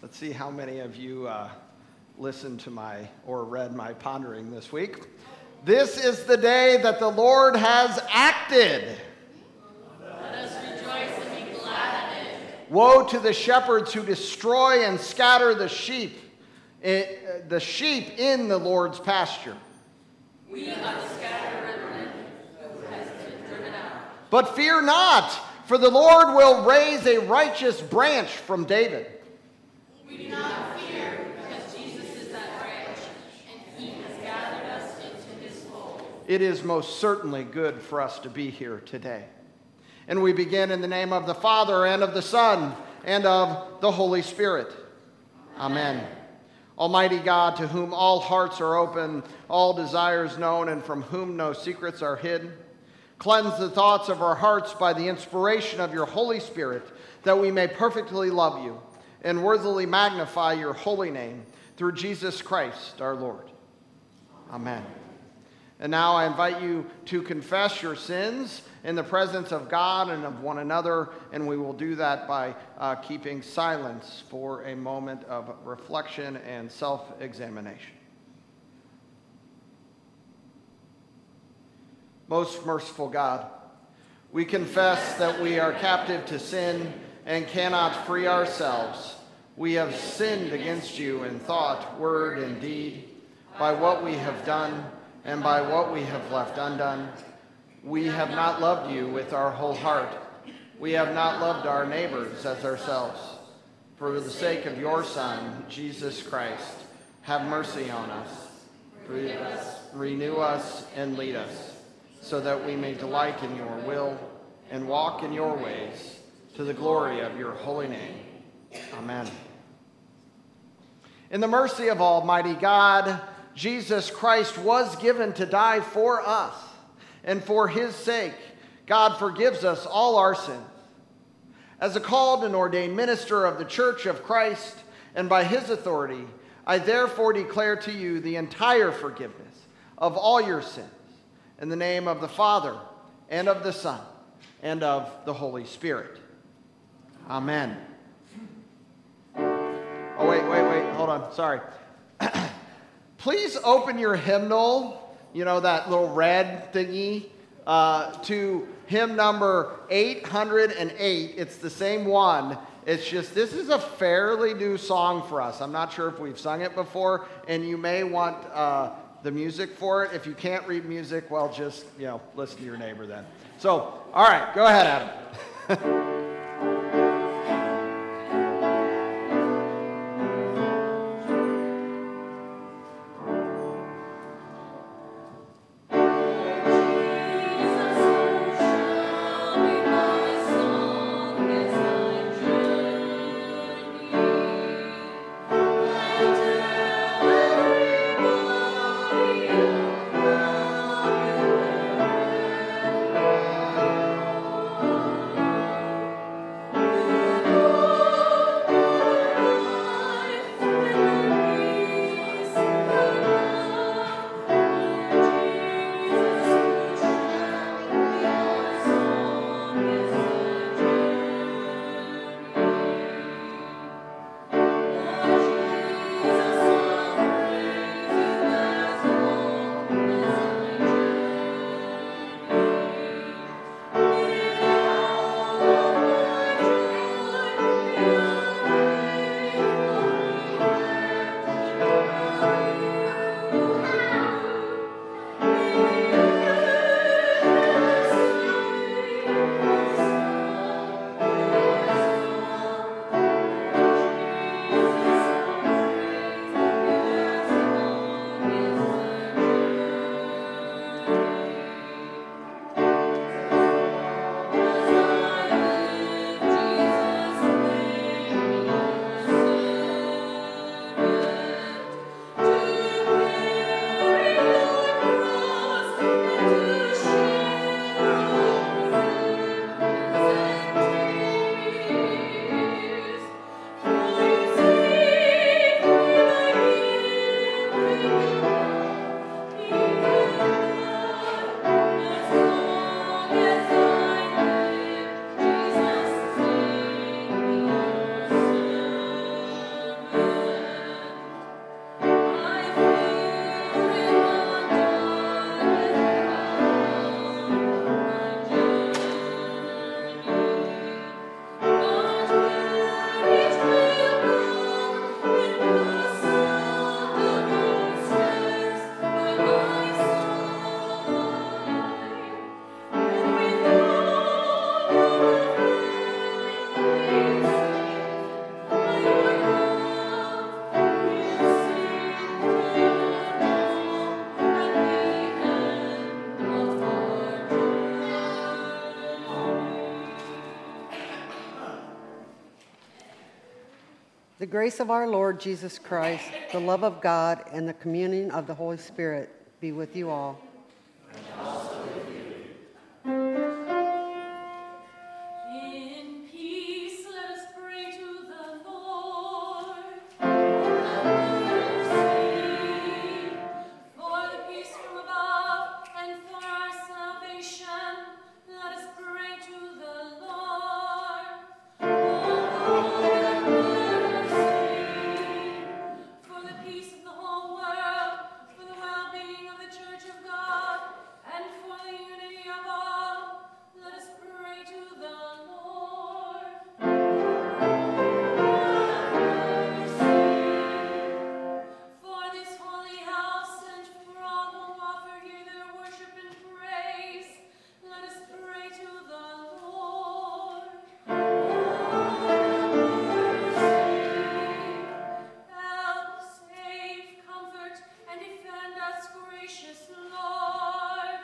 Let's see how many of you listened to or read my pondering this week. This is the day that the Lord has acted. Let us rejoice and be glad in it. Woe to the shepherds who destroy and scatter the sheep in the Lord's pasture. We have scattered a remnant who has been driven out. But fear not, for the Lord will raise a righteous branch from David. We do not fear, because Jesus is that branch, and he has gathered us into his fold. It is most certainly good for us to be here today. And we begin in the name of the Father, and of the Son, and of the Holy Spirit. Amen. Almighty God, to whom all hearts are open, all desires known, and from whom no secrets are hid, cleanse the thoughts of our hearts by the inspiration of your Holy Spirit, that we may perfectly love you and worthily magnify your holy name through Jesus Christ our Lord. Amen. And now I invite you to confess your sins in the presence of God and of one another, and we will do that by keeping silence for a moment of reflection and self-examination. Most merciful God, we confess that we are captive to sin and cannot free ourselves. We have sinned against you in thought, word, and deed, by what we have done and by what we have left undone. We have not loved you with our whole heart. We have not loved our neighbors as ourselves. For the sake of your Son, Jesus Christ, have mercy on us. Forgive us, renew us, and lead us, so that we may delight in your will and walk in your ways, to the glory of your holy name. Amen. In the mercy of Almighty God, Jesus Christ was given to die for us, and for his sake, God forgives us all our sins. As a called and ordained minister of the Church of Christ, and by his authority, I therefore declare to you the entire forgiveness of all your sins, in the name of the Father, and of the Son, and of the Holy Spirit. Amen. Oh, wait, hold on, sorry. Please open your hymnal, that little red thingy, to hymn number 808. It's the same one. It's just, this is a fairly new song for us. I'm not sure if we've sung it before, and you may want the music for it. If you can't read music, well, just, listen to your neighbor then. So, all right, go ahead, Adam. The grace of our Lord Jesus Christ, the love of God, and the communion of the Holy Spirit be with you all. In peace, let us pray to the Lord. For the peace from above and for our salvation, let us pray to the Lord. For the peace of the whole world, for the well-being of the Church of God, and for the unity of all, let us pray to the Lord. For this holy house and for all who offer here their worship and praise, let us pray to the Lord. Help, save, comfort, and defend us, gracious Lord.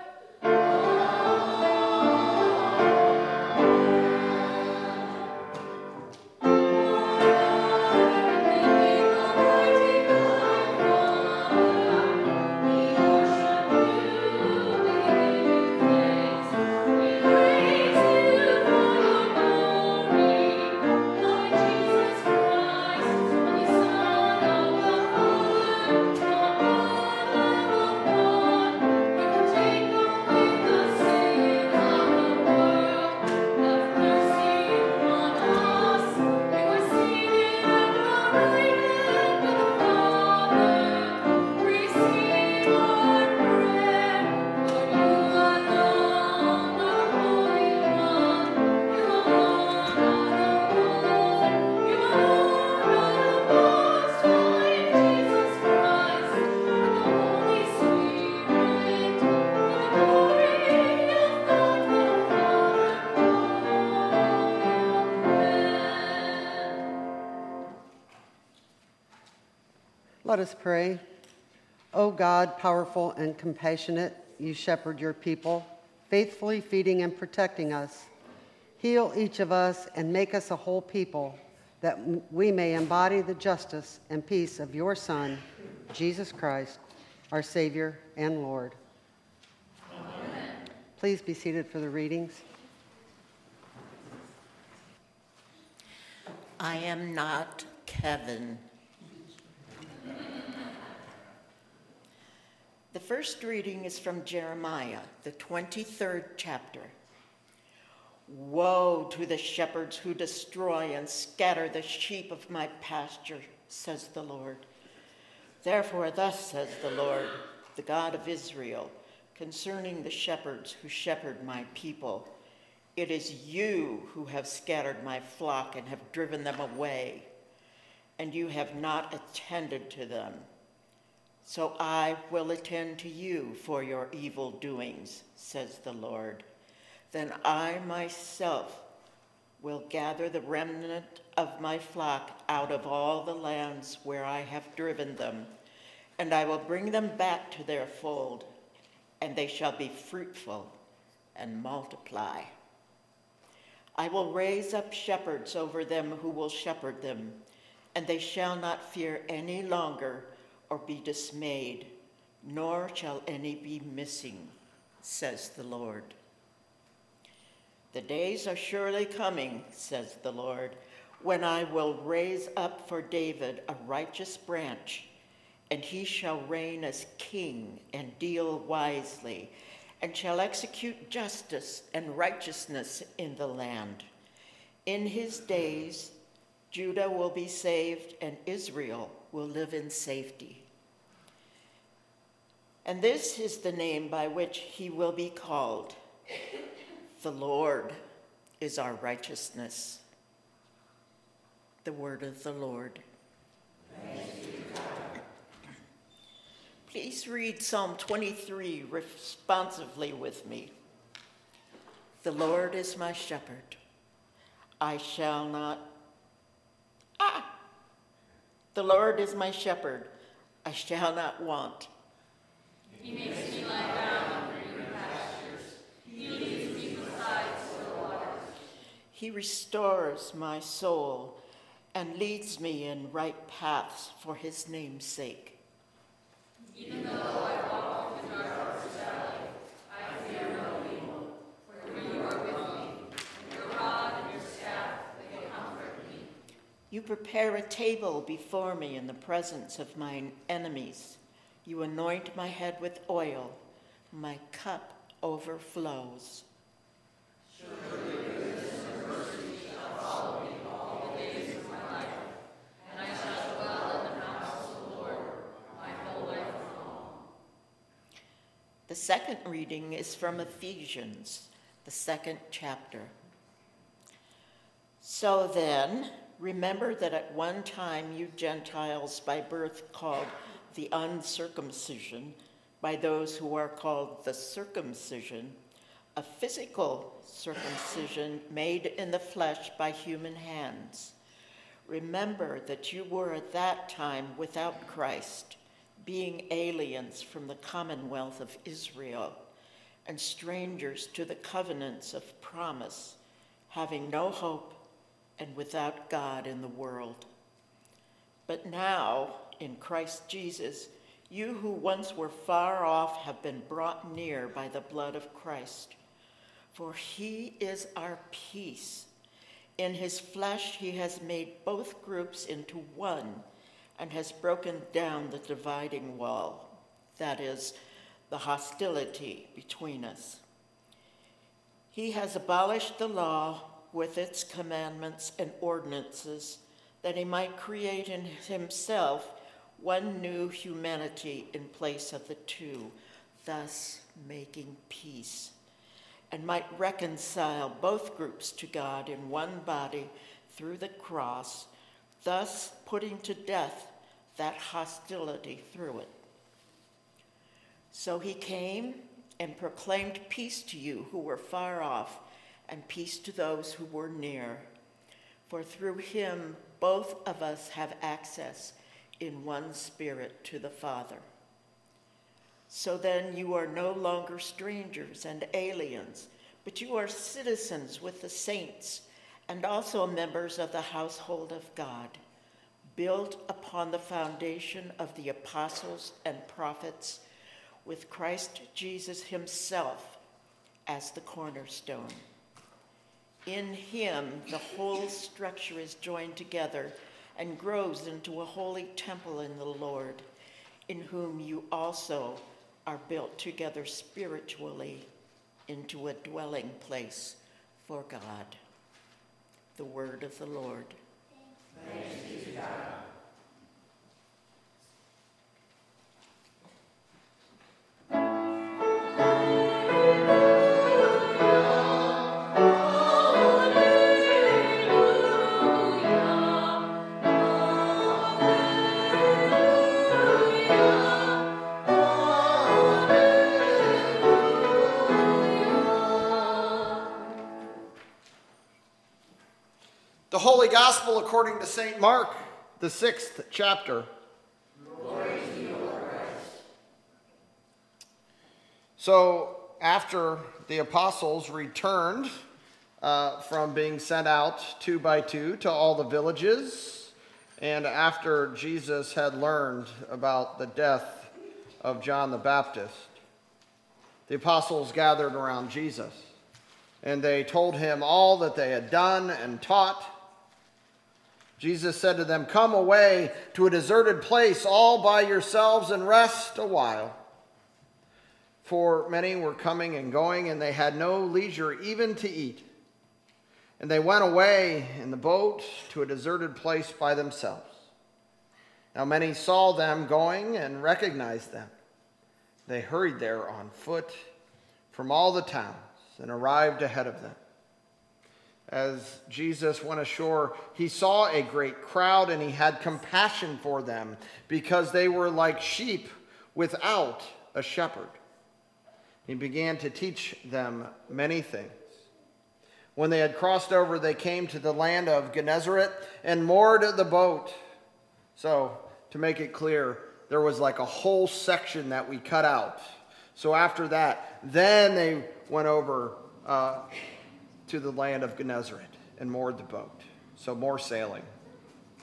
Let us pray. O God, powerful and compassionate, you shepherd your people, faithfully feeding and protecting us. Heal each of us and make us a whole people, that we may embody the justice and peace of your Son, Jesus Christ, our Savior and Lord. Amen. Please be seated for the readings. I am not Kevin. The first reading is from Jeremiah, the 23rd chapter. Woe to the shepherds who destroy and scatter the sheep of my pasture, says the Lord. Therefore, thus says the Lord, the God of Israel, concerning the shepherds who shepherd my people. It is you who have scattered my flock and have driven them away, and you have not attended to them. So I will attend to you for your evil doings, says the Lord. Then I myself will gather the remnant of my flock out of all the lands where I have driven them, and I will bring them back to their fold, and they shall be fruitful and multiply. I will raise up shepherds over them who will shepherd them, and they shall not fear any longer or be dismayed, nor shall any be missing, says the Lord. The days are surely coming, says the Lord, when I will raise up for David a righteous branch, and he shall reign as king and deal wisely, and shall execute justice and righteousness in the land. In his days, Judah will be saved, and Israel will live in safety. And this is the name by which he will be called. The Lord is our righteousness. The word of the Lord. Thanks be to God. Please read Psalm 23 responsively with me. The Lord is my shepherd. I shall not. The Lord is my shepherd. I shall not want. He makes me lie down in green pastures. He leads me beside still waters. He restores my soul. and leads me in right paths for his name's sake. Even though I walk through the darkest valley, I fear no evil, for you are with me, and your rod and your staff, they comfort me. You prepare a table before me in the presence of mine enemies. You anoint my head with oil. My cup overflows. Surely goodness and mercy shall follow me all the days of my life, and I shall dwell in the house of the Lord my whole life long. The second reading is from Ephesians, the 2nd chapter. So then, remember that at one time you Gentiles by birth called the uncircumcision, by those who are called the circumcision, a physical circumcision made in the flesh by human hands. Remember that you were at that time without Christ, being aliens from the commonwealth of Israel and strangers to the covenants of promise, having no hope and without God in the world. But now, in Christ Jesus, you who once were far off have been brought near by the blood of Christ. For he is our peace. In his flesh he has made both groups into one and has broken down the dividing wall, that is, the hostility between us. He has abolished the law with its commandments and ordinances, that he might create in himself one new humanity in place of the two, thus making peace, and might reconcile both groups to God in one body through the cross, thus putting to death that hostility through it. So he came and proclaimed peace to you who were far off, and peace to those who were near. For through him both of us have access in one Spirit to the Father. So then you are no longer strangers and aliens, but you are citizens with the saints and also members of the household of God, built upon the foundation of the apostles and prophets, with Christ Jesus himself as the cornerstone. In him, the whole structure is joined together and grows into a holy temple in the Lord, in whom you also are built together spiritually into a dwelling place for God. The word of the Lord. Thanks be to God. The Holy Gospel according to St. Mark, the 6th chapter. Glory to you, O Christ. So after the apostles returned from being sent out 2 by 2 to all the villages, and after Jesus had learned about the death of John the Baptist, the apostles gathered around Jesus, and they told him all that they had done and taught. Jesus said to them, "Come away to a deserted place all by yourselves and rest a while." For many were coming and going, and they had no leisure even to eat. And they went away in the boat to a deserted place by themselves. Now many saw them going and recognized them. They hurried there on foot from all the towns and arrived ahead of them. As Jesus went ashore, he saw a great crowd, and he had compassion for them because they were like sheep without a shepherd. He began to teach them many things. When they had crossed over, they came to the land of Gennesaret and moored the boat. So, to make it clear, there was like a whole section that we cut out. So after that, then they went over to the land of Gennesaret and moored the boat. So more sailing.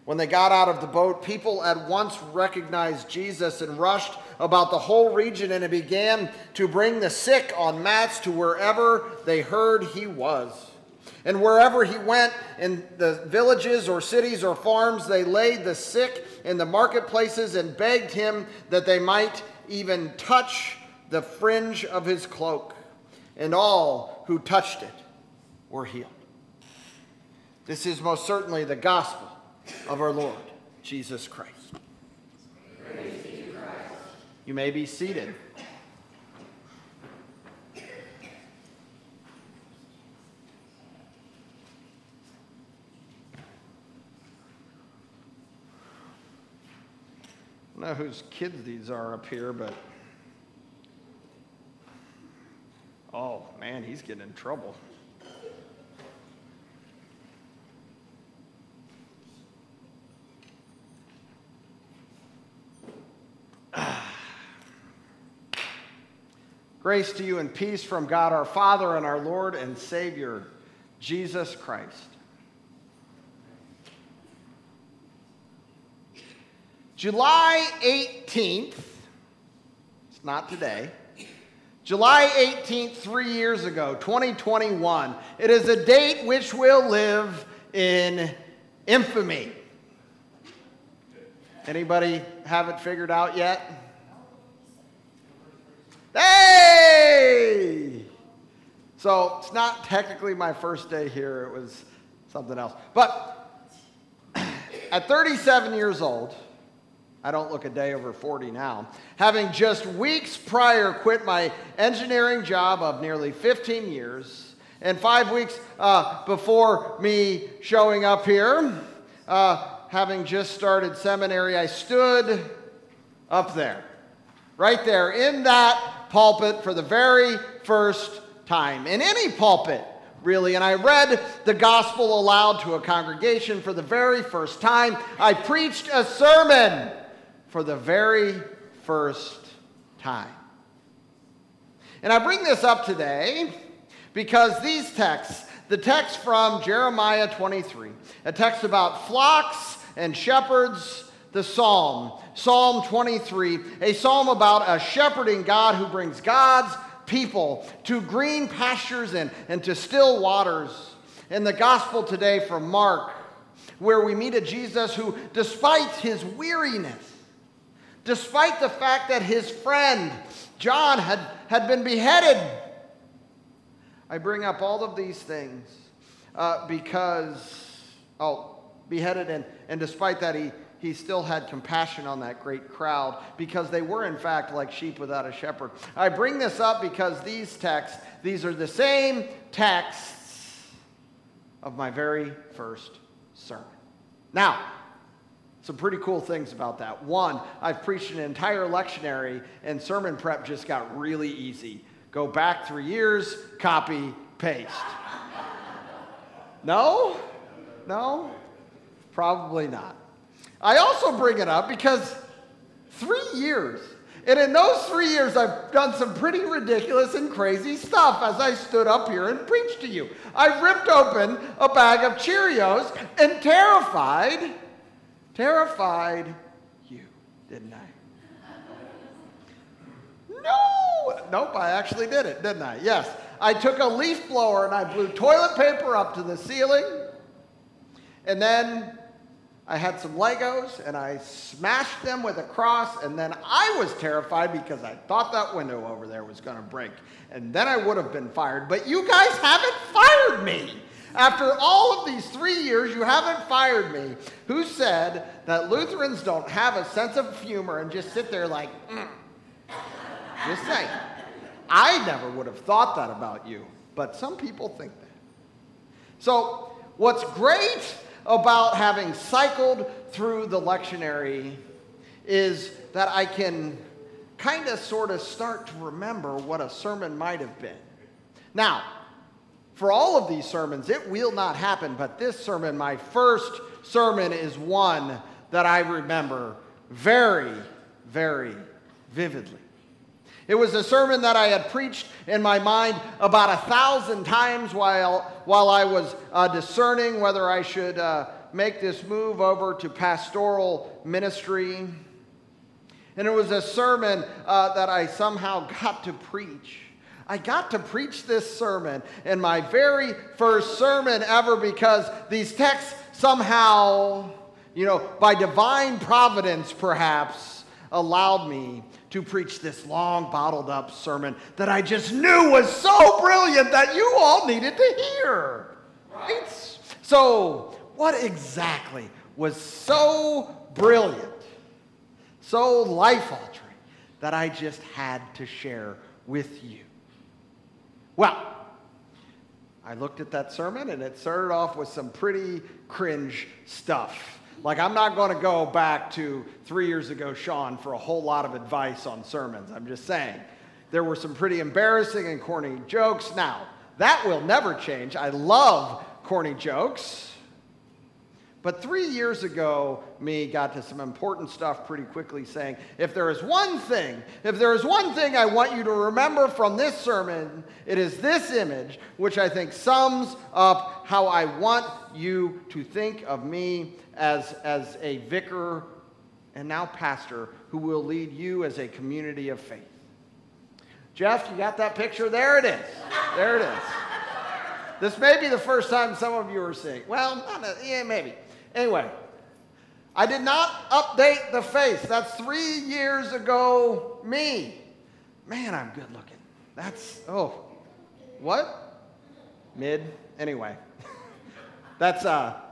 When they got out of the boat, people at once recognized Jesus and rushed about the whole region, and began to bring the sick on mats to wherever they heard he was. And wherever he went, in the villages or cities or farms, they laid the sick in the marketplaces and begged him that they might even touch the fringe of his cloak. And all who touched it were healed. This is most certainly the gospel of our Lord Jesus Christ. Praise be to Christ. You may be seated. I don't know whose kids these are up here, but oh man, he's getting in trouble. Grace to you and peace from God our Father and our Lord and Savior, Jesus Christ. July 18th, it's not today, July 18th, 3 years ago, 2021. It is a date which will live in infamy. Anybody have it figured out yet? Hey! So it's not technically my first day here. It was something else. But at 37 years old, I don't look a day over 40 now, having just weeks prior quit my engineering job of nearly 15 years, and 5 weeks before me showing up here, having just started seminary, I stood up there, right there in that pulpit for the very first time, in any pulpit, really, and I read the gospel aloud to a congregation for the very first time. I preached a sermon for the very first time. And I bring this up today because these texts, the text from Jeremiah 23, a text about flocks and shepherds, the Psalm 23, a psalm about a shepherding God who brings God's people to green pastures and to still waters. And the gospel today from Mark, where we meet a Jesus who, despite his weariness, despite the fact that his friend John had been beheaded, I bring up all of these things beheaded, and despite that, he still had compassion on that great crowd, because they were, in fact, like sheep without a shepherd. I bring this up because these are the same texts of my very first sermon. Now, some pretty cool things about that. One, I've preached an entire lectionary, and sermon prep just got really easy. Go back 3 years, copy, paste. No? Probably not. I also bring it up because 3 years, and in those 3 years, I've done some pretty ridiculous and crazy stuff as I stood up here and preached to you. I ripped open a bag of Cheerios and terrified you, didn't I? Nope, I actually did it, didn't I? Yes. I took a leaf blower and I blew toilet paper up to the ceiling, and then I had some Legos and I smashed them with a cross, and then I was terrified because I thought that window over there was going to break, and then I would have been fired. But you guys haven't fired me. After all of these 3 years, you haven't fired me. Who said that Lutherans don't have a sense of humor and just sit there like, Just saying. I never would have thought that about you, but some people think that. So what's great about having cycled through the lectionary is that I can kind of sort of start to remember what a sermon might have been. Now, for all of these sermons, it will not happen, but this sermon, my first sermon, is one that I remember very, very vividly. It was a sermon that I had preached in my mind about 1,000 times while I was discerning whether I should make this move over to pastoral ministry. And it was a sermon that I somehow got to preach. I got to preach this sermon in my very first sermon ever because these texts somehow, by divine providence perhaps, allowed me to preach this long bottled up sermon that I just knew was so brilliant that you all needed to hear. Right? So, what exactly was so brilliant, so life-altering, that I just had to share with you? Well, I looked at that sermon and it started off with some pretty cringe stuff. Like, I'm not going to go back to 3 years ago, Sean, for a whole lot of advice on sermons. I'm just saying. There were some pretty embarrassing and corny jokes. Now, that will never change. I love corny jokes. But 3 years ago, me got to some important stuff pretty quickly, saying, if there is one thing I want you to remember from this sermon, it is this image, which I think sums up how I want you to think of me as a vicar and now pastor who will lead you as a community of faith. Jeff, you got that picture? There it is. There it is. This may be the first time some of you are seeing. Well, maybe. Anyway, I did not update the face. That's 3 years ago me. Man, I'm good looking. What? Mid? Anyway. That's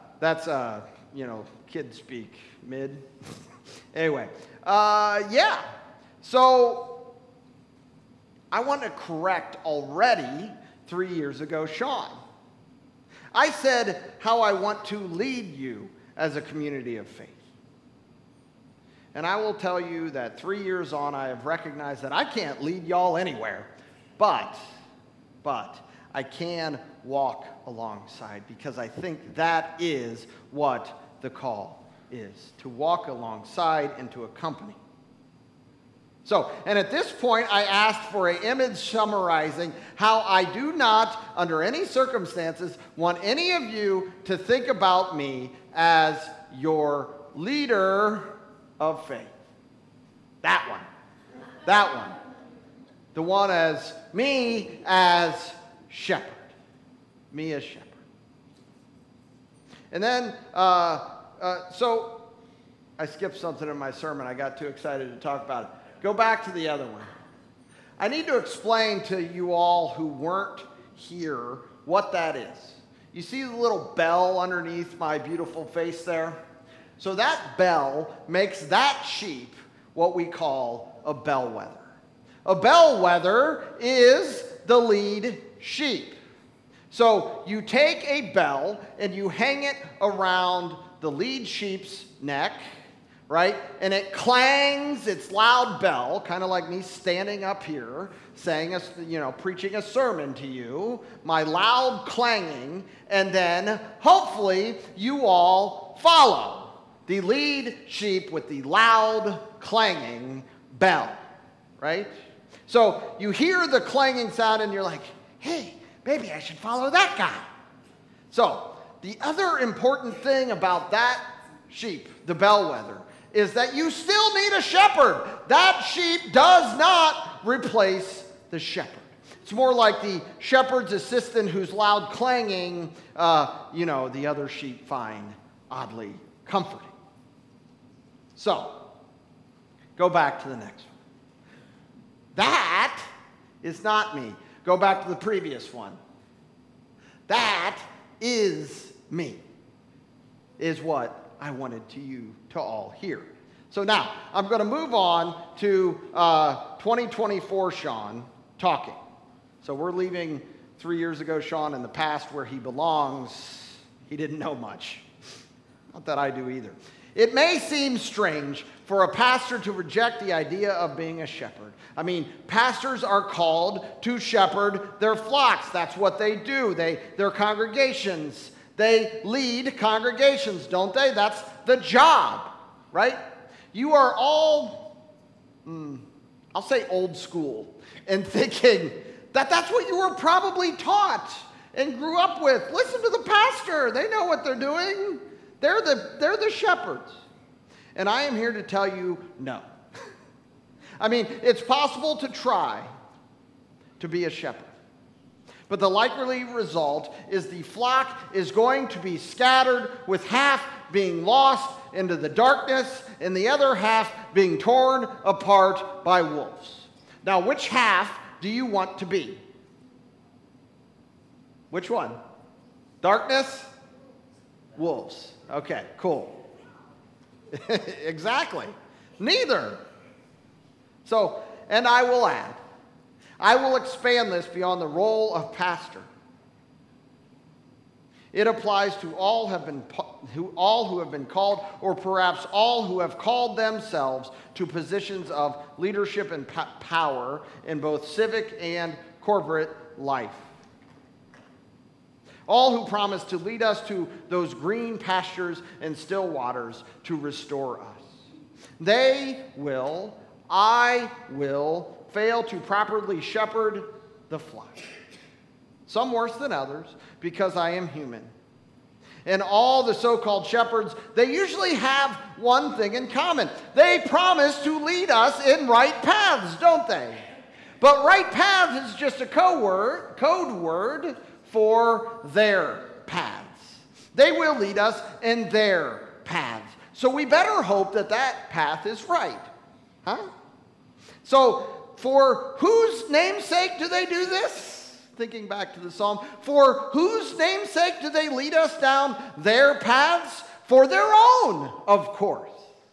kid speak. Mid? Anyway. Yeah. So, I want to correct already 3 years ago Sean. I said how I want to lead you as a community of faith. And I will tell you that 3 years on, I have recognized that I can't lead y'all anywhere, but I can walk alongside, because I think that is what the call is, to walk alongside and to accompany. So, and at this point, I asked for an image summarizing how I do not, under any circumstances, want any of you to think about me as your leader of faith. That one. The one as me as shepherd. Me as shepherd. And then, so I skipped something in my sermon. I got too excited to talk about it. Go back to the other one. I need to explain to you all who weren't here what that is. You see the little bell underneath my beautiful face there? So that bell makes that sheep what we call a bellwether. A bellwether is the lead sheep. So you take a bell and you hang it around the lead sheep's neck, right? And it clangs its loud bell, kind of like me standing up here, saying, preaching a sermon to you, my loud clanging, and then hopefully you all follow the lead sheep with the loud clanging bell, right? So you hear the clanging sound and you're like, hey, maybe I should follow that guy. So the other important thing about that sheep, the bellwether, is that you still need a shepherd. That sheep does not replace the shepherd. It's more like the shepherd's assistant whose loud clanging, the other sheep find oddly comforting. So, go back to the next one. That is not me. Go back to the previous one. That is me, is what I wanted you to all hear. So now, I'm going to move on to 2024 Sean talking. So we're leaving 3 years ago Sean in the past where he belongs. He didn't know much. Not that I do either. It may seem strange for a pastor to reject the idea of being a shepherd. I mean, pastors are called to shepherd their flocks. That's what they do. Their congregations. They lead congregations, don't they? That's the job, right? You are all, I'll say old school, in thinking that that's what you were probably taught and grew up with. Listen to the pastor. They know what they're doing. They're the shepherds. And I am here to tell you no. I mean, it's possible to try to be a shepherd. But the likely result is the flock is going to be scattered, with half being lost into the darkness and the other half being torn apart by wolves. Now, which half do you want to be? Which one? Darkness? Wolves. Okay, cool. Exactly. Neither. So, and I will add, I will expand this beyond the role of pastor. It applies to all who have been called, or perhaps all who have called themselves to positions of leadership and power in both civic and corporate life. All who promise to lead us to those green pastures and still waters to restore us. They will, I will, fail to properly shepherd the flock. Some worse than others, because I am human. And all the so-called shepherds, they usually have one thing in common. They promise to lead us in right paths, don't they? But right paths is just a code word for their paths. They will lead us in their paths. So we better hope that that path is right. Huh? So, for whose namesake do they do this? Thinking back to the psalm, for whose namesake do they lead us down their paths? For their own, of course.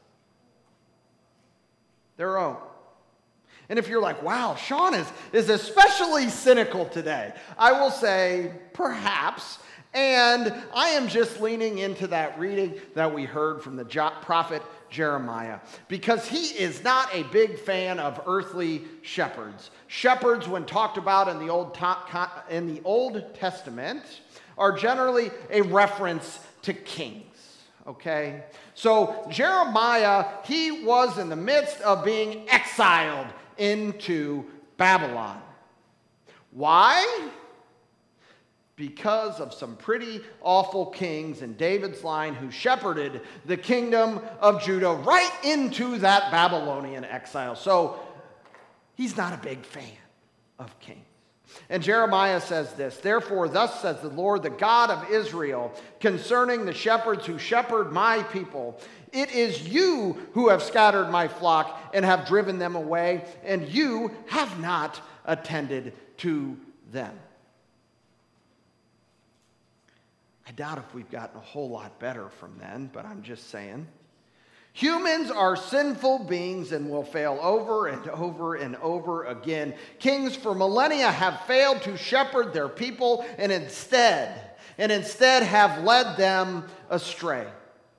Their own. And if you're like, wow, Sean is especially cynical today, I will say, perhaps. And I am just leaning into that reading that we heard from the prophet Jeremiah, because he is not a big fan of earthly shepherds. Shepherds, when talked about in the Old Testament, are generally a reference to kings. Okay? So Jeremiah, he was in the midst of being exiled into Babylon. Why? Because of some pretty awful kings in David's line who shepherded the kingdom of Judah right into that Babylonian exile. So he's not a big fan of kings. And Jeremiah says this, therefore, thus says the Lord, the God of Israel, concerning the shepherds who shepherd my people, it is you who have scattered my flock and have driven them away, and you have not attended to them. I doubt if we've gotten a whole lot better from then, but I'm just saying. Humans are sinful beings and will fail over and over and over again. Kings for millennia have failed to shepherd their people and instead have led them astray.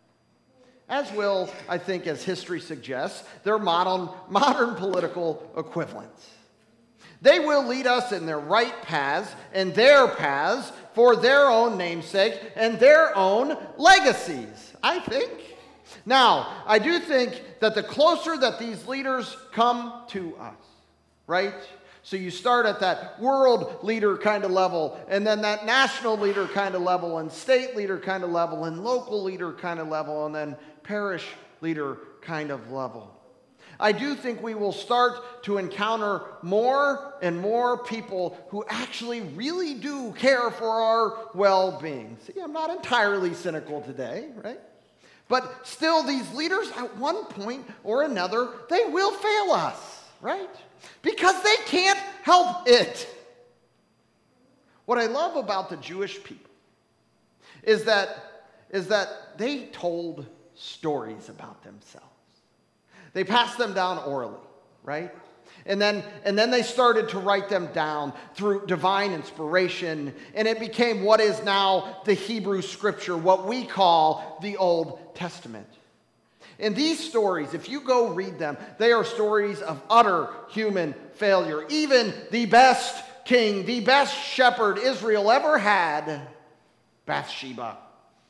As will, I think, as history suggests, their modern political equivalents. They will lead us in their right paths and their paths for their own namesake and their own legacies, I think. Now, I do think that the closer that these leaders come to us, right? So you start at that world leader kind of level, and then that national leader kind of level, and state leader kind of level, and local leader kind of level, and then parish leader kind of level. I do think we will start to encounter more and more people who actually really do care for our well-being. See, I'm not entirely cynical today, right? But still, these leaders, at one point or another, they will fail us, right? Because they can't help it. What I love about the Jewish people is that they told stories about themselves. They passed them down orally, right? And then they started to write them down through divine inspiration, and it became what is now the Hebrew Scripture, what we call the Old Testament. And these stories, if you go read them, they are stories of utter human failure. Even the best king, the best shepherd Israel ever had, Bathsheba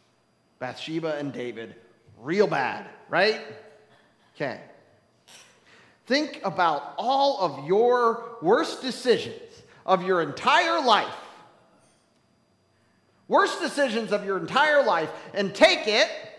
and David, real bad, right? Okay. Think about all of your worst decisions of your entire life. Worst decisions of your entire life, and take it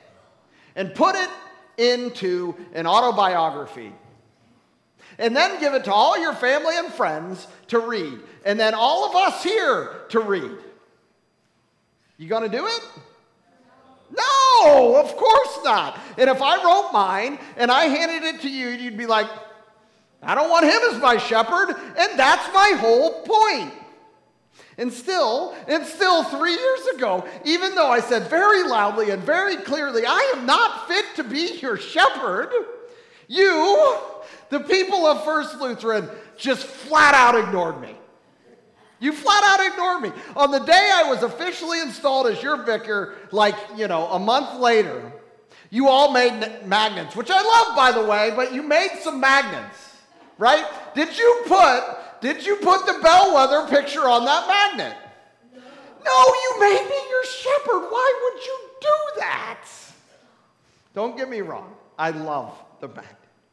and put it into an autobiography. And then give it to all your family and friends to read. And then all of us here to read. You going to do it? No, of course not. And if I wrote mine and I handed it to you, you'd be like, I don't want him as my shepherd, and that's my whole point. And still 3 years ago, even though I said very loudly and very clearly, I am not fit to be your shepherd, you, the people of First Lutheran, just flat out ignored me. You flat out ignored me. On the day I was officially installed as your vicar, a month later, you all made magnets, which I love, by the way, but you made some magnets, right? Did you put the bellwether picture on that magnet? No, you made me your shepherd. Why would you do that? Don't get me wrong. I love the magnet.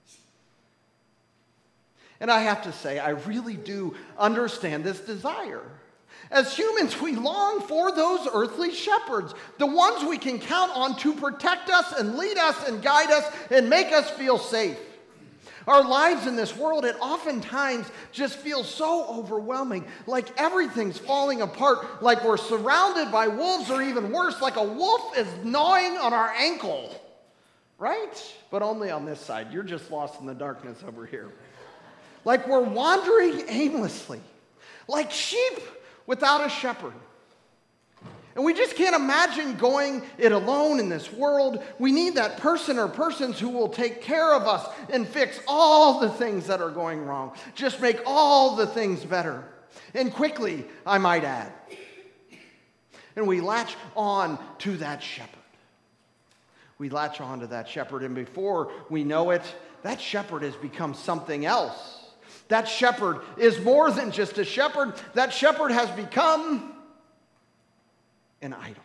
And I have to say, I really do understand this desire. As humans, we long for those earthly shepherds, the ones we can count on to protect us and lead us and guide us and make us feel safe. Our lives in this world, it oftentimes just feels so overwhelming, like everything's falling apart, like we're surrounded by wolves, or even worse, like a wolf is gnawing on our ankle, right? But only on this side. You're just lost in the darkness over here. Like we're wandering aimlessly, like sheep without a shepherd. And we just can't imagine going it alone in this world. We need that person or persons who will take care of us and fix all the things that are going wrong. Just make all the things better. And quickly, I might add. And we latch on to that shepherd. We latch on to that shepherd, and before we know it, that shepherd has become something else. That shepherd is more than just a shepherd. That shepherd has become an idol.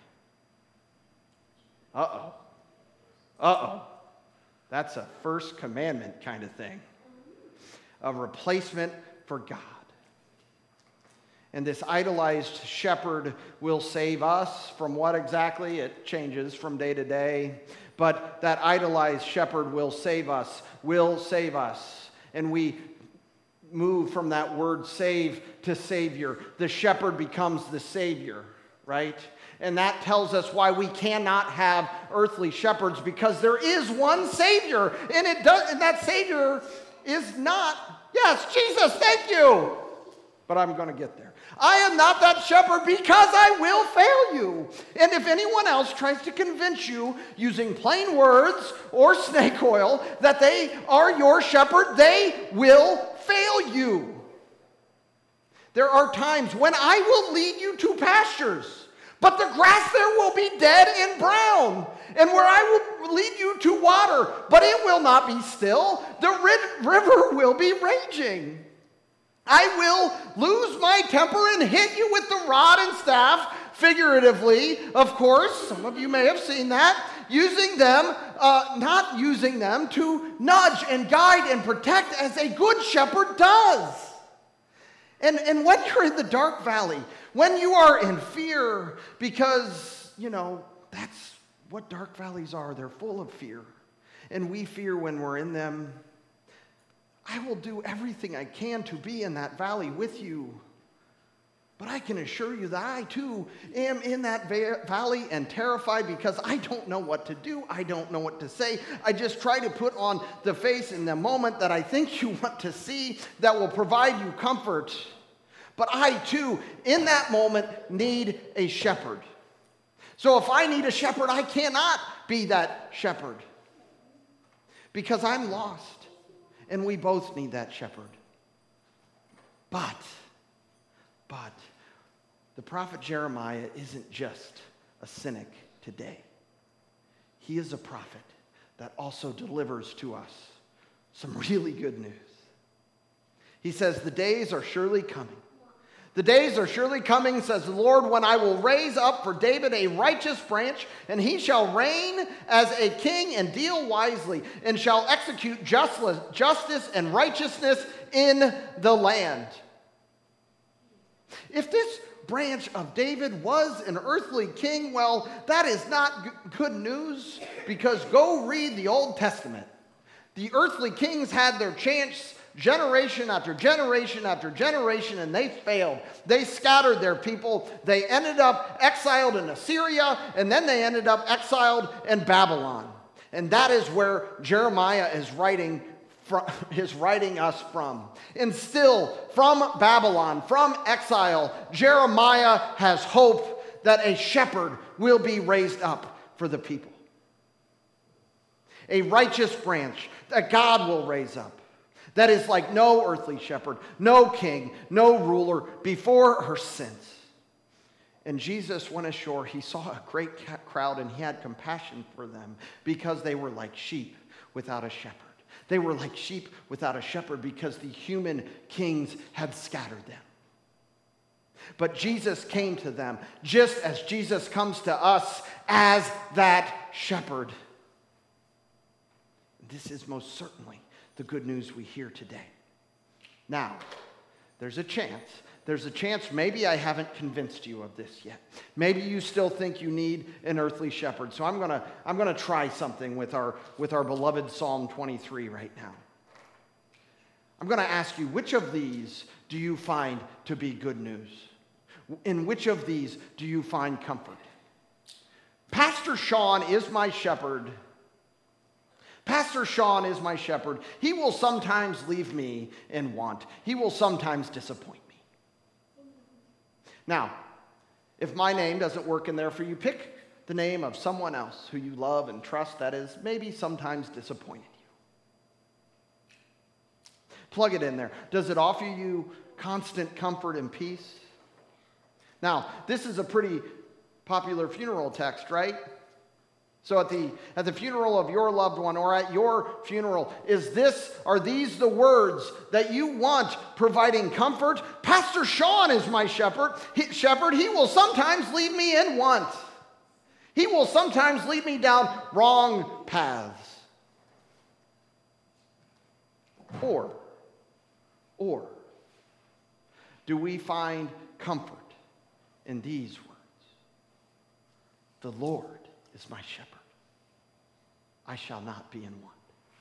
Uh-oh. That's a first commandment kind of thing. A replacement for God. And this idolized shepherd will save us from what exactly? It changes from day to day. But that idolized shepherd will save us. And we move from that word save to savior. The shepherd becomes the savior, right? And that tells us why we cannot have earthly shepherds, because there is one savior, and that savior is not, yes, Jesus, thank you. But I'm going to get there. I am not that shepherd because I will fail you. And if anyone else tries to convince you using plain words or snake oil that they are your shepherd, they will fail you. There are times when I will lead you to pastures, but the grass there will be dead and brown. And where I will lead you to water, but it will not be still. The river will be raging. I will lose my temper and hit you with the rod and staff, figuratively, of course. Some of you may have seen that. Not using them to nudge and guide and protect as a good shepherd does. And when you're in the dark valley, when you are in fear, because, that's what dark valleys are. They're full of fear. And we fear when we're in them. I will do everything I can to be in that valley with you. But I can assure you that I too am in that valley and terrified because I don't know what to do. I don't know what to say. I just try to put on the face in the moment that I think you want to see that will provide you comfort. But I too, in that moment, need a shepherd. So if I need a shepherd, I cannot be that shepherd because I'm lost. And we both need that shepherd. But the prophet Jeremiah isn't just a cynic today. He is a prophet that also delivers to us some really good news. He says, the days are surely coming. The days are surely coming, says the Lord, when I will raise up for David a righteous branch, and he shall reign as a king and deal wisely, and shall execute justice and righteousness in the land. If this branch of David was an earthly king. Well, that is not good news, because go read the Old Testament. The earthly kings had their chance generation after generation after generation, and they failed. They scattered their people. They ended up exiled in Assyria, and then they ended up exiled in Babylon. And that is where Jeremiah is writing us from. And still, from Babylon, from exile, Jeremiah has hope that a shepherd will be raised up for the people. A righteous branch that God will raise up. That is like no earthly shepherd, no king, no ruler before her sins. And Jesus went ashore. He saw a great crowd, and he had compassion for them because they were like sheep without a shepherd. They were like sheep without a shepherd because the human kings had scattered them. But Jesus came to them just as Jesus comes to us as that shepherd. This is most certainly the good news we hear today. Now, there's a chance maybe I haven't convinced you of this yet. Maybe you still think you need an earthly shepherd. So I'm going to try something with our beloved Psalm 23 right now. I'm going to ask you, which of these do you find to be good news? In which of these do you find comfort? Pastor Sean is my shepherd. Pastor Sean is my shepherd. He will sometimes leave me in want. He will sometimes disappoint me. Now, if my name doesn't work in there for you, pick the name of someone else who you love and trust that is maybe sometimes disappointed you. Plug it in there. Does it offer you constant comfort and peace? Now, this is a pretty popular funeral text, right? So at the funeral of your loved one, or at your funeral, are these the words that you want providing comfort? Pastor Sean is my shepherd. He will sometimes lead me in want. He will sometimes lead me down wrong paths. Or do we find comfort in these words? The Lord is my shepherd. I shall not be in want.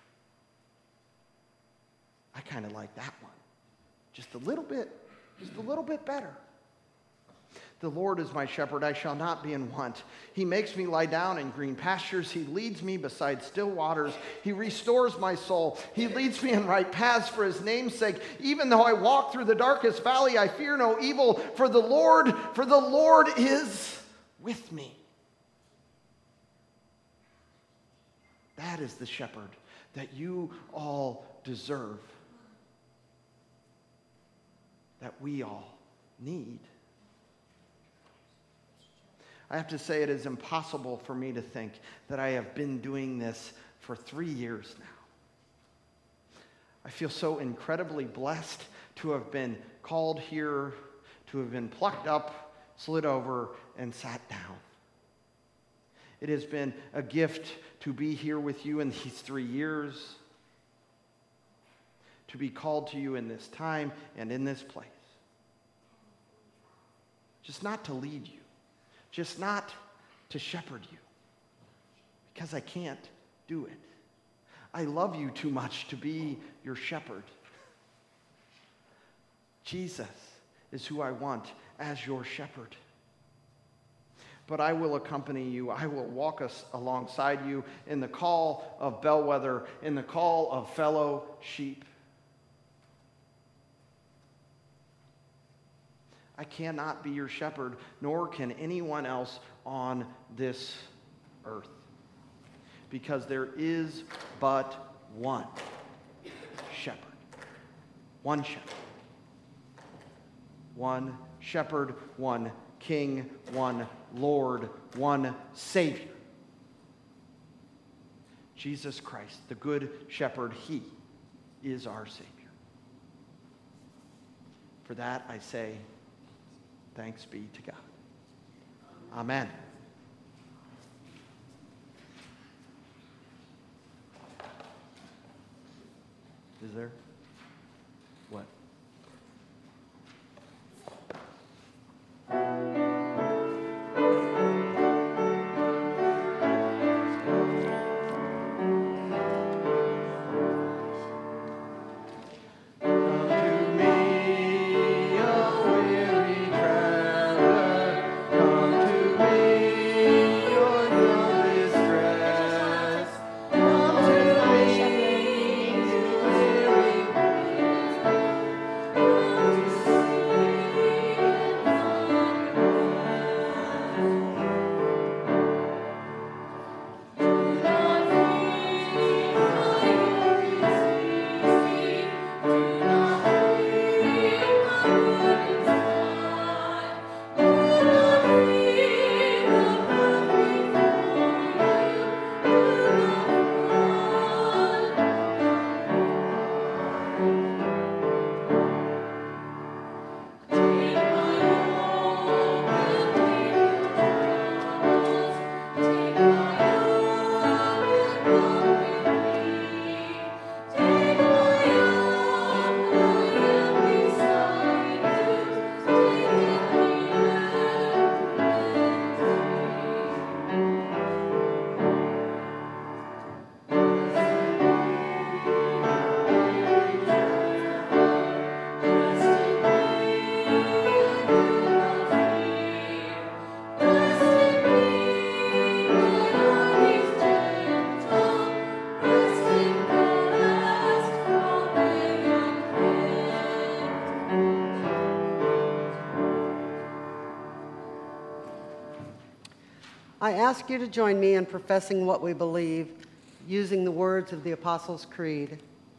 I kind of like that one. Just a little bit better. The Lord is my shepherd, I shall not be in want. He makes me lie down in green pastures. He leads me beside still waters. He restores my soul. He leads me in right paths for his name's sake. Even though I walk through the darkest valley, I fear no evil, for the Lord is with me. That is the shepherd that you all deserve, that we all need. I have to say, it is impossible for me to think that I have been doing this for 3 years now. I feel so incredibly blessed to have been called here, to have been plucked up, slid over, and sat down. It has been a gift to be here with you in these 3 years, to be called to you in this time and in this place. Just not to lead you, just not to shepherd you, because I can't do it. I love you too much to be your shepherd. Jesus is who I want as your shepherd. But I will accompany you. I will walk us alongside you in the call of Bellwether, in the call of fellow sheep. I cannot be your shepherd, nor can anyone else on this earth, because there is but one shepherd. One shepherd. One shepherd, one King, one Lord, one Savior. Jesus Christ, the Good Shepherd, he is our Savior. For that I say, thanks be to God. Amen. Is there? What? I ask you to join me in professing what we believe, using the words of the Apostles' Creed.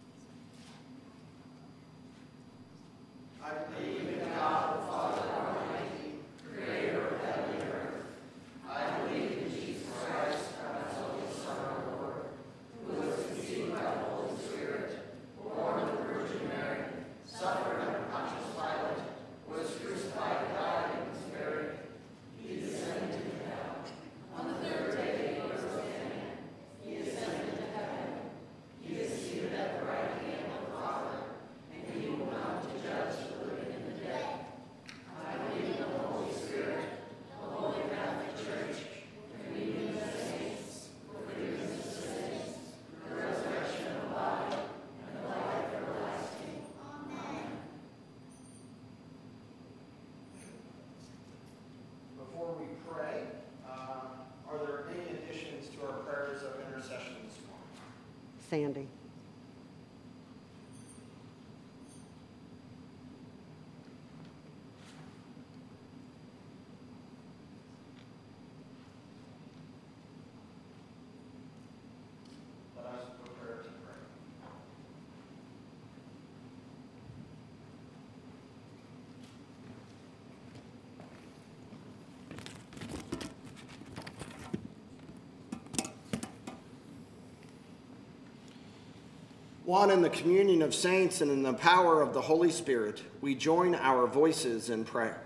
Before we pray, are there any additions to our prayers of intercession this morning? Sandy. Let us prepare to pray. One in the communion of saints and in the power of the Holy Spirit, we join our voices in prayer.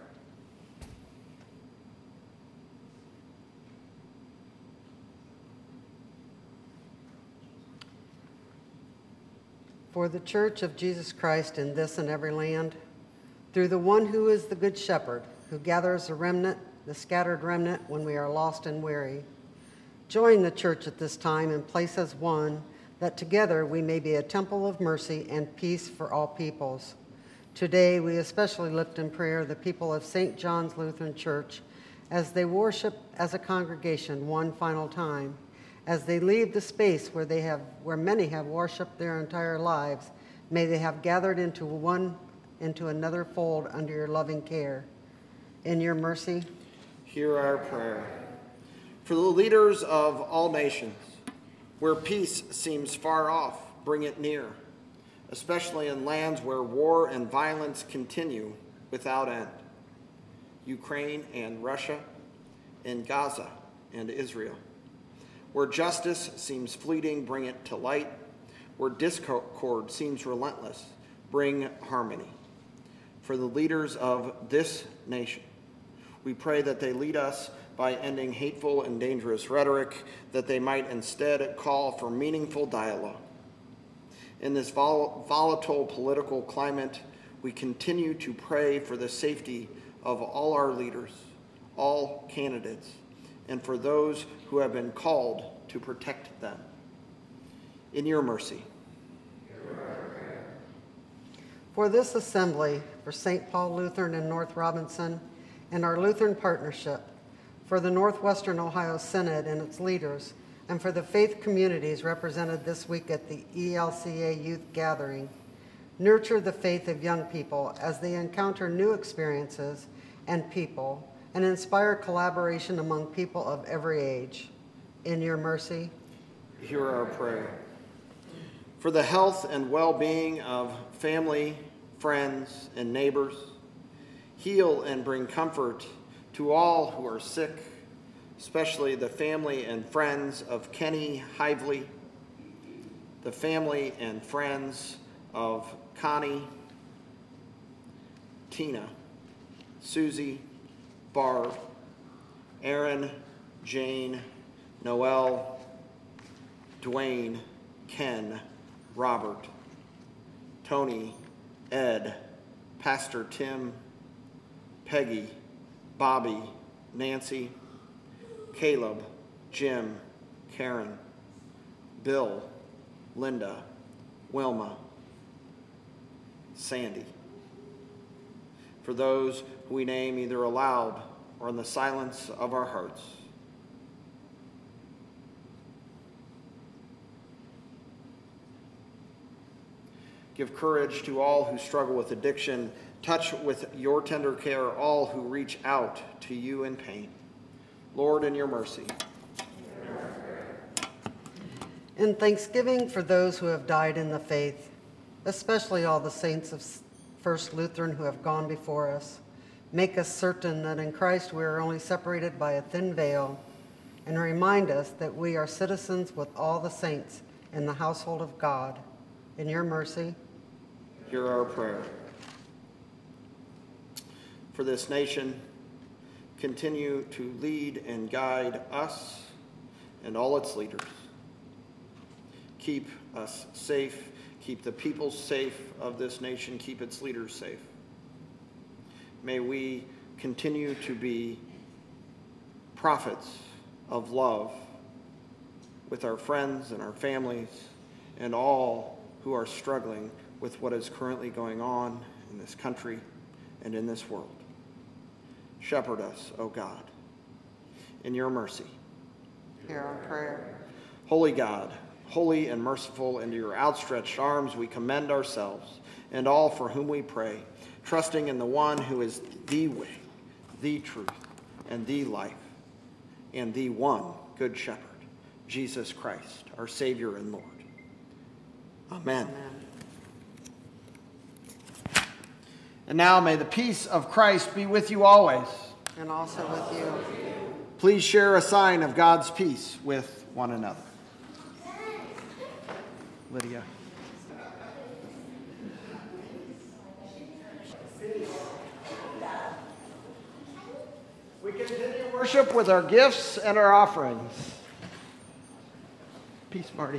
For the Church of Jesus Christ in this and every land, through the one who is the Good Shepherd, who gathers the remnant, the scattered remnant when we are lost and weary, join the Church at this time and place as one, that together we may be a temple of mercy and peace for all peoples. Today we especially lift in prayer the people of St. John's Lutheran Church as they worship as a congregation one final time, as they leave the space where many have worshiped their entire lives. May they have gathered into another fold under your loving care. In your mercy, Hear our prayer. For the leaders of all nations, where peace seems far off, bring it near, especially in lands where war and violence continue without end. Ukraine and Russia, in Gaza and Israel. Where justice seems fleeting, bring it to light. Where discord seems relentless, bring harmony. For the leaders of this nation, we pray that they lead us by ending hateful and dangerous rhetoric, that they might instead call for meaningful dialogue. In this volatile political climate, we continue to pray for the safety of all our leaders, all candidates, and for those who have been called to protect them. In your mercy. for this assembly, for St. Paul Lutheran in North Robinson, and our Lutheran Partnership, for the Northwestern Ohio Synod and its leaders, and for the faith communities represented this week at the ELCA Youth Gathering. Nurture the faith of young people as they encounter new experiences and people, and inspire collaboration among people of every age. In your mercy, hear our prayer. For the health and well-being of family, friends, and neighbors, heal and bring comfort to all who are sick, especially the family and friends of Kenny Hively, the family and friends of Connie, Tina, Susie, Barb, Aaron, Jane, Noel, Dwayne, Ken, Robert, Tony, Ed, Pastor Tim, Peggy, Bobby, Nancy, Caleb, Jim, Karen, Bill, Linda, Wilma, Sandy. For those who we name either aloud or in the silence of our hearts. Give courage to all who struggle with addiction. Touch with your tender care all who reach out to you in pain. Lord, in your mercy. In thanksgiving for those who have died in the faith, especially all the saints of First Lutheran who have gone before us, make us certain that in Christ we are only separated by a thin veil, and remind us that we are citizens with all the saints in the household of God. In your mercy, Hear our prayer. For this nation, continue to lead and guide us and all its leaders. Keep us safe, keep the people safe of this nation, keep its leaders safe. May we continue to be prophets of love with our friends and our families and all who are struggling with what is currently going on in this country and in this world. Shepherd us, O God, in your mercy. hear our prayer. Holy God, holy and merciful, into your outstretched arms we commend ourselves and all for whom we pray, trusting in the one who is the way, the truth, and the life, and the one good shepherd, Jesus Christ, our Savior and Lord. Amen. Amen. And now may the peace of Christ be with you always. And also with you. Please share a sign of God's peace with one another. Lydia. We continue worship with our gifts and our offerings. Peace, Marty.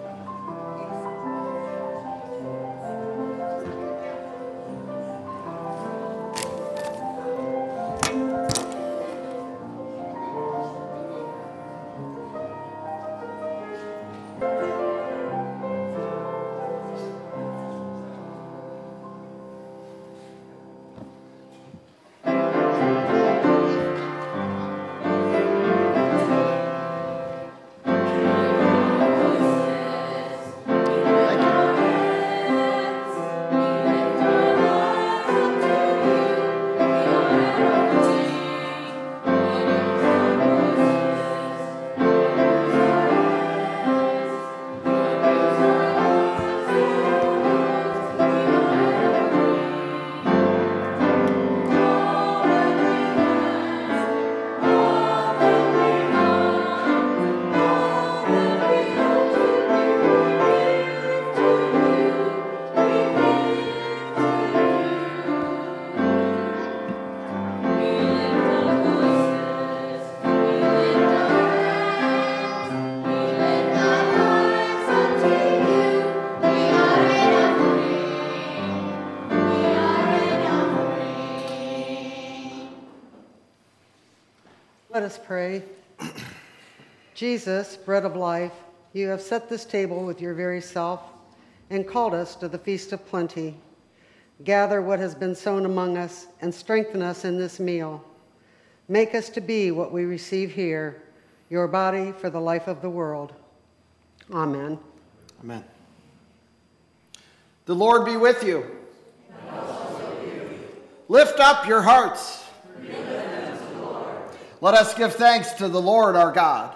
Let us pray. Jesus, bread of life, you have set this table with your very self and called us to the feast of plenty. Gather what has been sown among us and strengthen us in this meal. Make us to be what we receive here, your body for the life of the world. Amen. Amen. The Lord be with you. And also with you. Lift up your hearts. Let us give thanks to the Lord our God.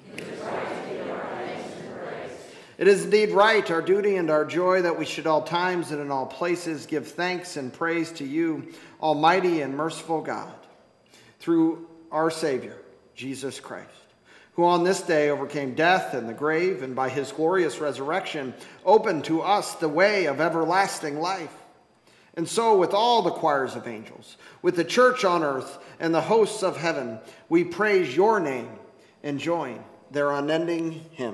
It is indeed right, our duty and our joy, that we should all times and in all places give thanks and praise to you, Almighty and merciful God, through our Savior, Jesus Christ, who on this day overcame death and the grave, and by his glorious resurrection opened to us the way of everlasting life. And so with all the choirs of angels, with the church on earth and the hosts of heaven, we praise your name and join their unending hymn.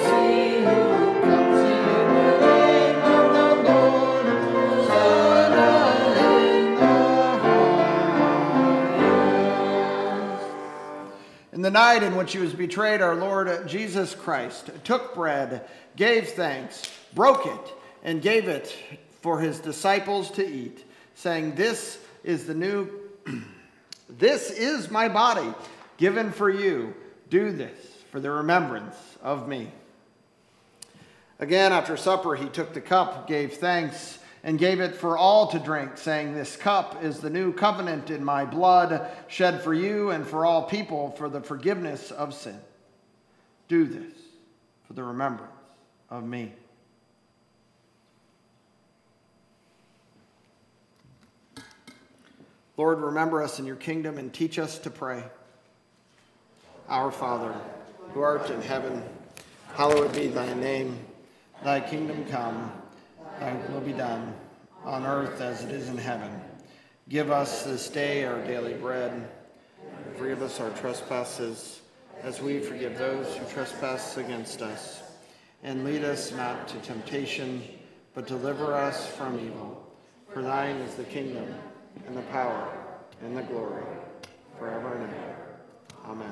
Hosanna, night in which he was betrayed, our Lord Jesus Christ took bread, gave thanks, broke it, and gave it for his disciples to eat, saying, This is my body given for you. Do this for the remembrance of me. Again, after supper, he took the cup, gave thanks, and gave it for all to drink, saying, This cup is the new covenant in my blood, shed for you and for all people for the forgiveness of sin. Do this for the remembrance of me. Lord, remember us in your kingdom and teach us to pray. Our Father, who art in heaven, hallowed be thy name. Thy kingdom come, thy will be done, on earth as it is in heaven. Give us this day our daily bread, and forgive us our trespasses, as we forgive those who trespass against us. And lead us not to temptation, but deliver us from evil. For thine is the kingdom, and the power, and the glory, forever and ever. Amen.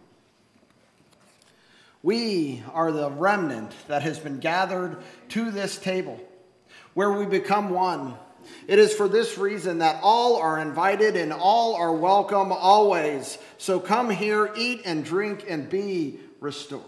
We are the remnant that has been gathered to this table, where we become one. It is for this reason that all are invited and all are welcome always. So come here, eat and drink, and be restored.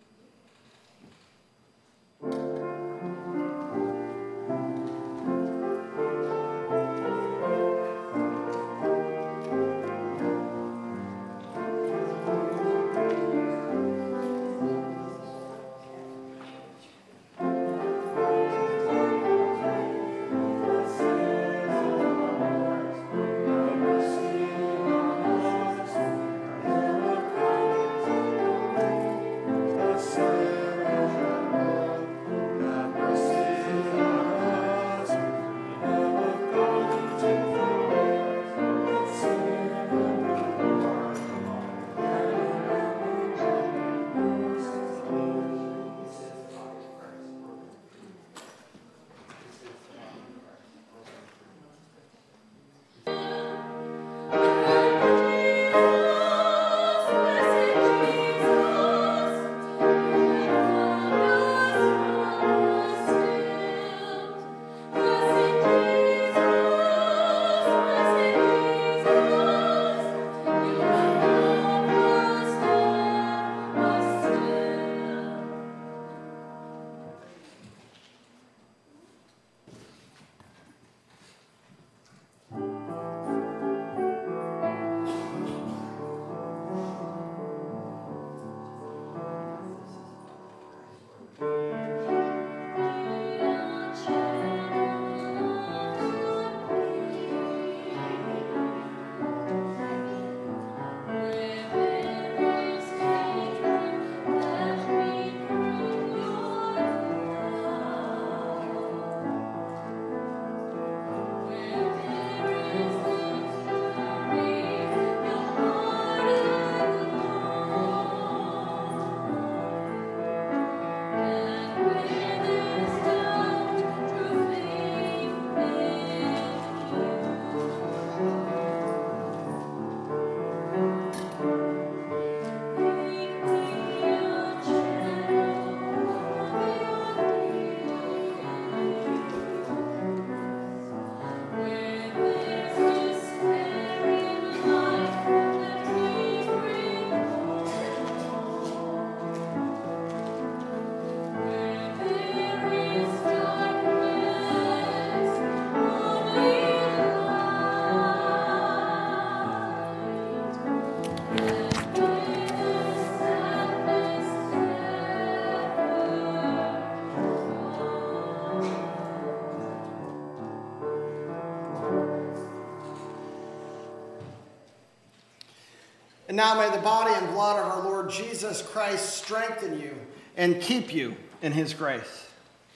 And now may the body and blood of our Lord Jesus Christ strengthen you and keep you in his grace.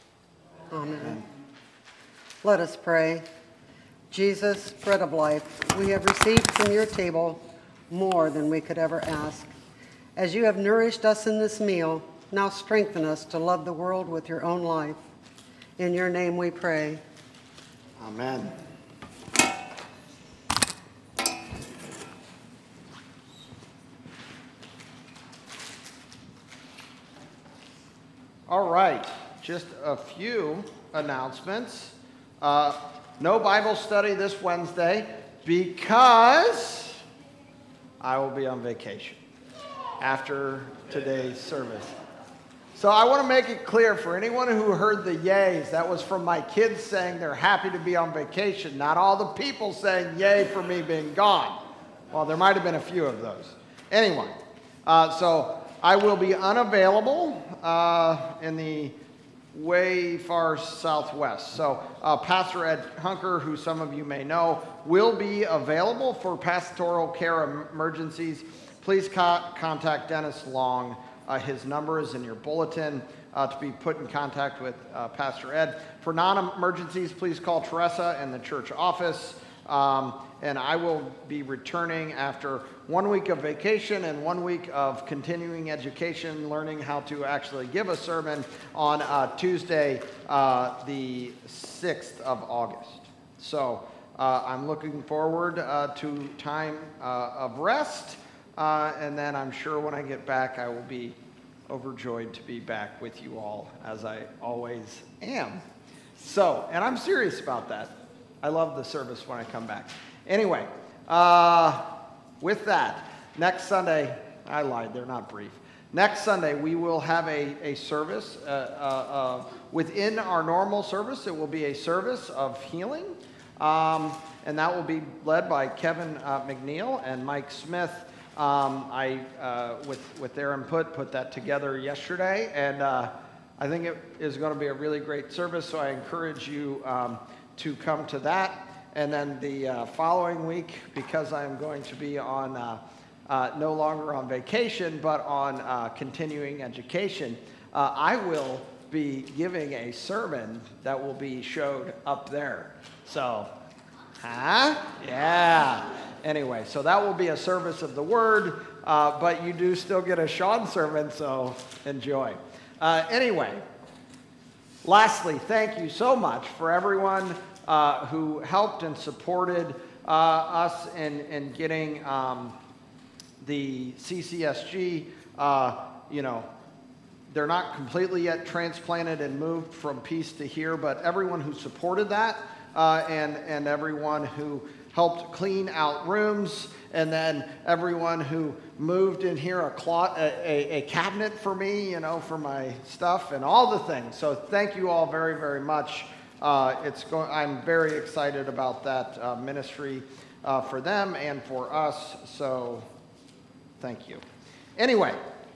Amen. Let us pray. Jesus, bread of life, we have received from your table more than we could ever ask. As you have nourished us in this meal, now strengthen us to love the world with your own life. In your name we pray. Amen. All right, just a few announcements. No Bible study this Wednesday because I will be on vacation after today's service. So I want to make it clear for anyone who heard the yays, that was from my kids saying they're happy to be on vacation, not all the people saying yay for me being gone. Well, there might have been a few of those. Anyway, so I will be unavailable in the way far southwest. So Pastor Ed Hunker, who some of you may know, will be available for pastoral care emergencies. Please contact Dennis Long. His number is in your bulletin to be put in contact with Pastor Ed. For non-emergencies, please call Teresa in the church office. And I will be returning after 1 week of vacation and 1 week of continuing education, learning how to actually give a sermon on Tuesday, the 6th of August. So I'm looking forward to time of rest. And then I'm sure when I get back, I will be overjoyed to be back with you all, as I always am. So, and I'm serious about that. I love the service when I come back. Anyway, with that, next Sunday, I lied, they're not brief. Next Sunday, we will have a service. Within our normal service, it will be a service of healing. And that will be led by Kevin McNeil and Mike Smith. With their input, put that together yesterday. And I think it is going to be a really great service. So I encourage you to come to that. And then the following week, because I'm going to be on no longer on vacation, but on continuing education, I will be giving a sermon that will be showed up there. So, yeah. Anyway, so that will be a service of the word, but you do still get a Sean sermon, so enjoy. Anyway, lastly, thank you so much for everyone who helped and supported us in getting the CCSG. They're not completely yet transplanted and moved from Peace to here, but everyone who supported that and everyone who helped clean out rooms, and then everyone who moved in here a cabinet for me, for my stuff and all the things. So thank you all very, very much. I'm very excited about that ministry for them and for us. So thank you. Anyway,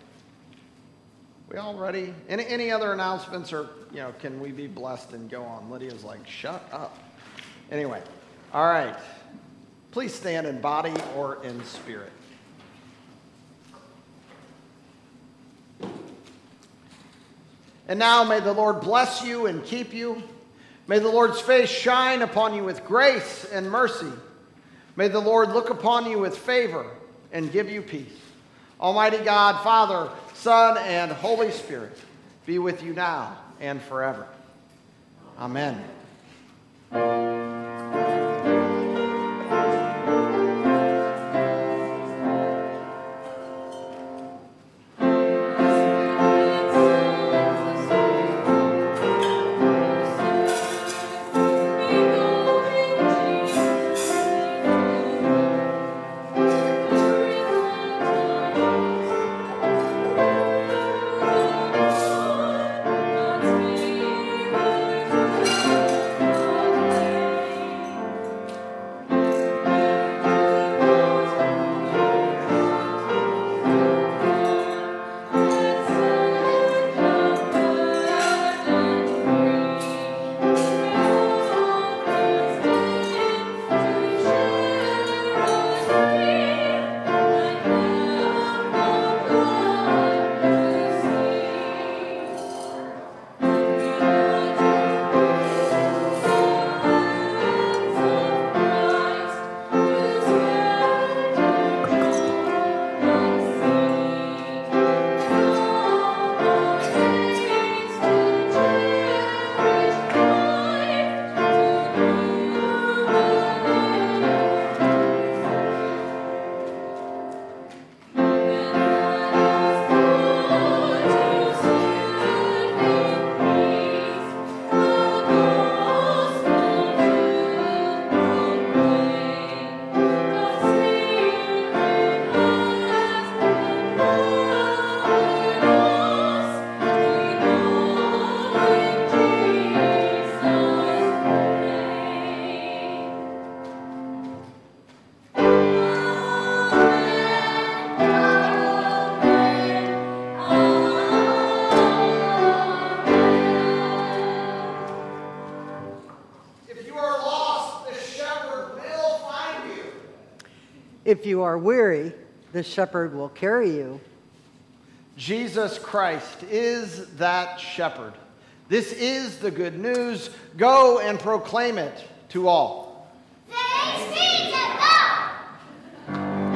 we all ready? Any other announcements, or can we be blessed and go on? Lydia's like, shut up. Anyway, all right. Please stand in body or in spirit. And now may the Lord bless you and keep you. May the Lord's face shine upon you with grace and mercy. May the Lord look upon you with favor and give you peace. Almighty God, Father, Son, and Holy Spirit, be with you now and forever. Amen. If you are weary, the shepherd will carry you. Jesus Christ is that shepherd. This is the good news. Go and proclaim it to all. Thanks be